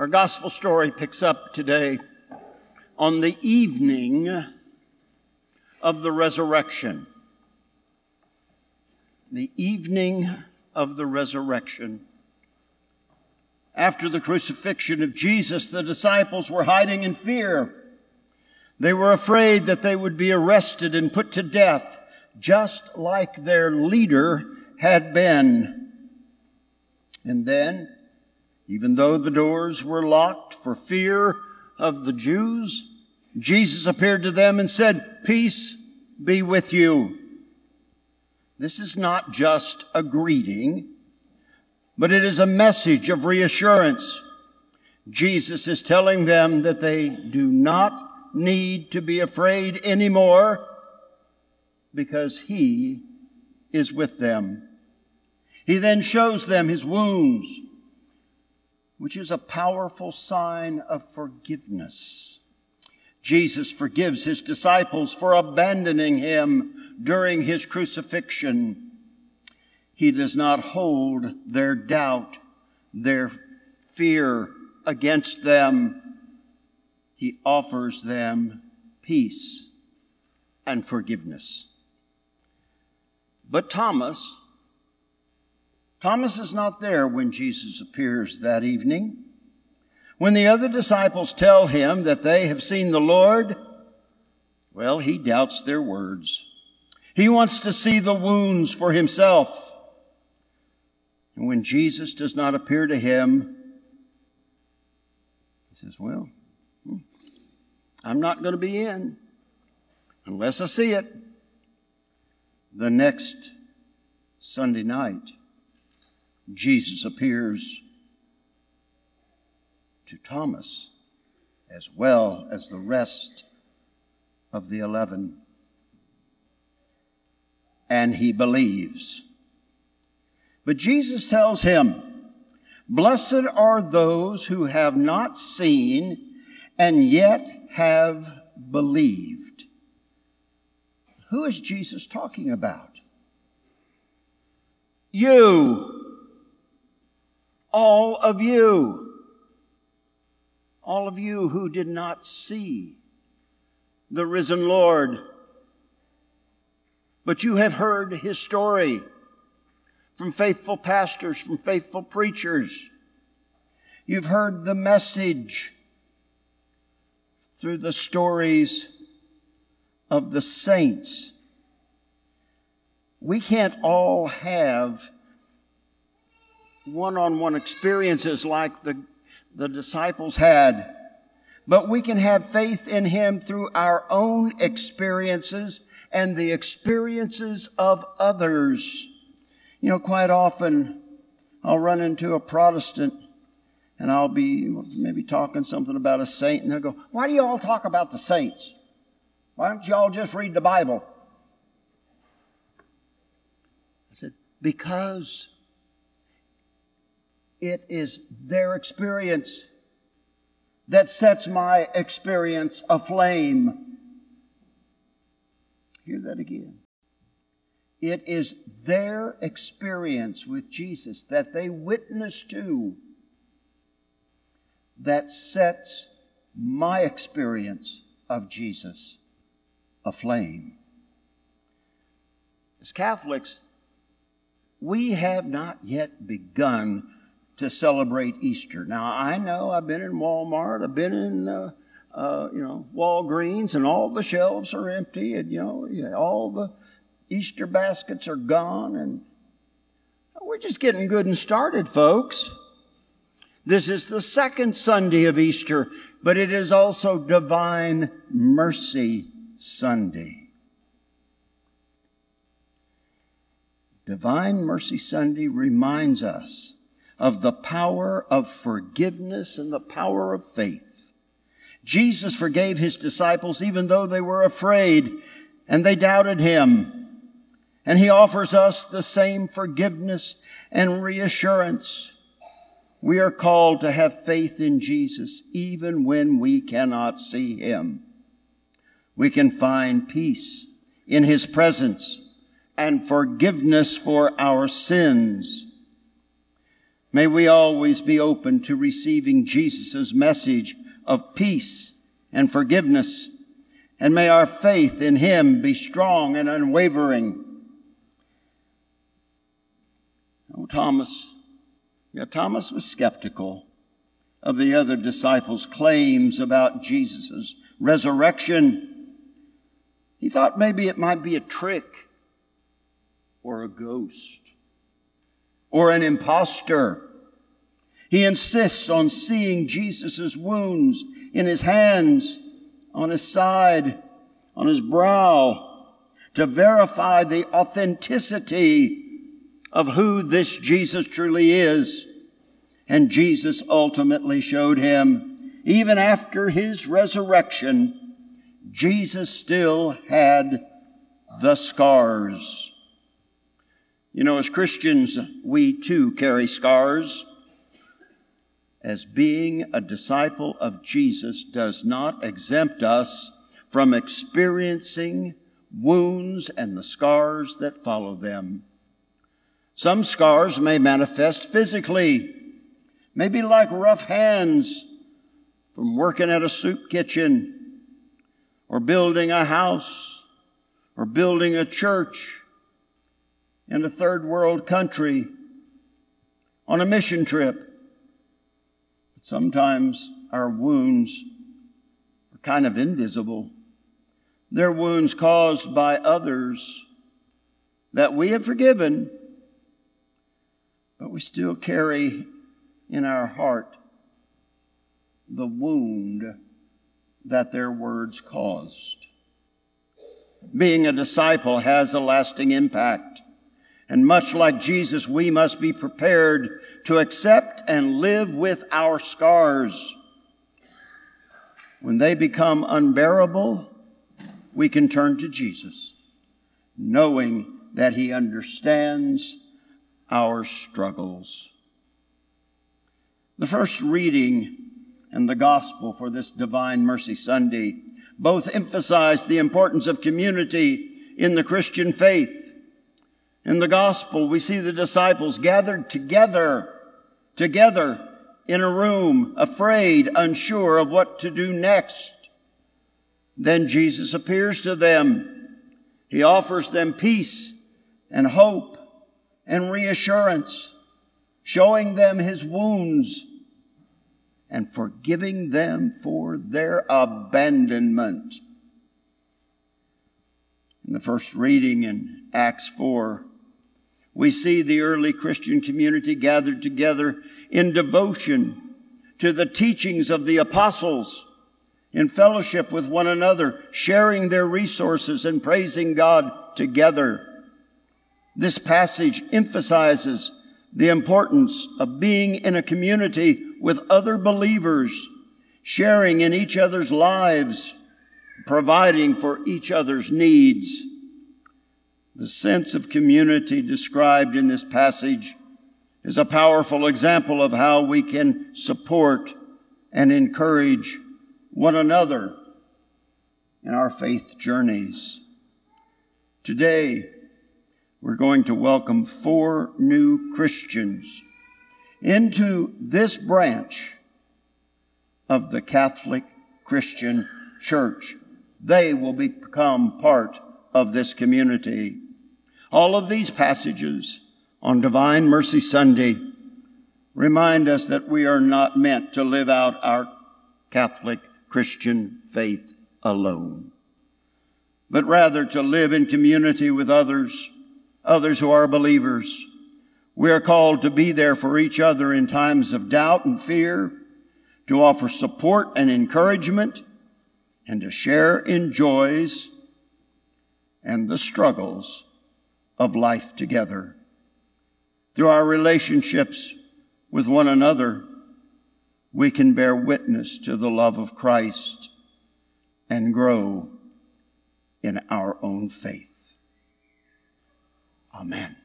Our gospel story picks up today on the evening of the resurrection. The evening of the resurrection. After the crucifixion of Jesus, the disciples were hiding in fear. They were afraid that they would be arrested and put to death, just like their leader had been. And then, even though the doors were locked for fear of the Jews, Jesus appeared to them and said, "Peace be with you." This is not just a greeting, but it is a message of reassurance. Jesus is telling them that they do not need to be afraid anymore because He is with them. He then shows them His wounds, which is a powerful sign of forgiveness. Jesus forgives His disciples for abandoning Him during His crucifixion. He does not hold their doubt, their fear against them. He offers them peace and forgiveness. But Thomas is not there when Jesus appears that evening. When the other disciples tell him that they have seen the Lord, well, he doubts their words. He wants to see the wounds for himself. And when Jesus does not appear to him, he says, well, I'm not going to be in unless I see it. The next Sunday night, Jesus appears to Thomas as well as the rest of the 11. And he believes. But Jesus tells him, "Blessed are those who have not seen and yet have believed." Who is Jesus talking about? You. All of you. All of you who did not see the risen Lord. But you have heard His story from faithful pastors, from faithful preachers. You've heard the message through the stories of the saints. We can't all have one-on-one experiences like the disciples had, but we can have faith in Him through our own experiences and the experiences of others. You know, quite often I'll run into a Protestant and I'll be maybe talking something about a saint, and they'll go, "Why do you all talk about the saints? Why don't you all just read the Bible?" I said, because it is their experience that sets my experience aflame. Hear that again. It is their experience with Jesus that they witness to that sets my experience of Jesus aflame. As Catholics, we have not yet begun to celebrate Easter. Now, I know I've been in Walmart, I've been in Walgreens, and all the shelves are empty, and all the Easter baskets are gone, and we're just getting good and started, folks. This is the second Sunday of Easter, but it is also Divine Mercy Sunday. Divine Mercy Sunday reminds us of the power of forgiveness and the power of faith. Jesus forgave His disciples even though they were afraid and they doubted Him. And He offers us the same forgiveness and reassurance. We are called to have faith in Jesus even when we cannot see Him. We can find peace in His presence and forgiveness for our sins. May we always be open to receiving Jesus' message of peace and forgiveness, and may our faith in him be strong and unwavering. Oh, Thomas was skeptical of the other disciples' claims about Jesus' resurrection. He thought maybe it might be a trick or a ghost or an impostor. He insists on seeing Jesus' wounds in his hands, on his side, on his brow, to verify the authenticity of who this Jesus truly is. And Jesus ultimately showed him, even after his resurrection, Jesus still had the scars. You know, as Christians, we too carry scars. As being a disciple of Jesus does not exempt us from experiencing wounds and the scars that follow them. Some scars may manifest physically, maybe like rough hands from working at a soup kitchen, or building a house, or building a church in a third world country, on a mission trip. But sometimes our wounds are kind of invisible. They're wounds caused by others that we have forgiven, but we still carry in our heart the wound that their words caused. Being a disciple has a lasting impact. And much like Jesus, we must be prepared to accept and live with our scars. When they become unbearable, we can turn to Jesus, knowing that he understands our struggles. The first reading and the gospel for this Divine Mercy Sunday both emphasize the importance of community in the Christian faith. In the gospel, we see the disciples gathered together in a room, afraid, unsure of what to do next. Then Jesus appears to them. He offers them peace and hope and reassurance, showing them his wounds and forgiving them for their abandonment. In the first reading in Acts 4, we see the early Christian community gathered together in devotion to the teachings of the apostles, in fellowship with one another, sharing their resources and praising God together. This passage emphasizes the importance of being in a community with other believers, sharing in each other's lives, providing for each other's needs. The sense of community described in this passage is a powerful example of how we can support and encourage one another in our faith journeys. Today, we're going to welcome 4 new Christians into this branch of the Catholic Christian Church. They will become part of this community. All of these passages on Divine Mercy Sunday remind us that we are not meant to live out our Catholic Christian faith alone, but rather to live in community with others who are believers. We are called to be there for each other in times of doubt and fear, to offer support and encouragement, and to share in joys and the struggles of life together. Through our relationships with one another, we can bear witness to the love of Christ and grow in our own faith. Amen.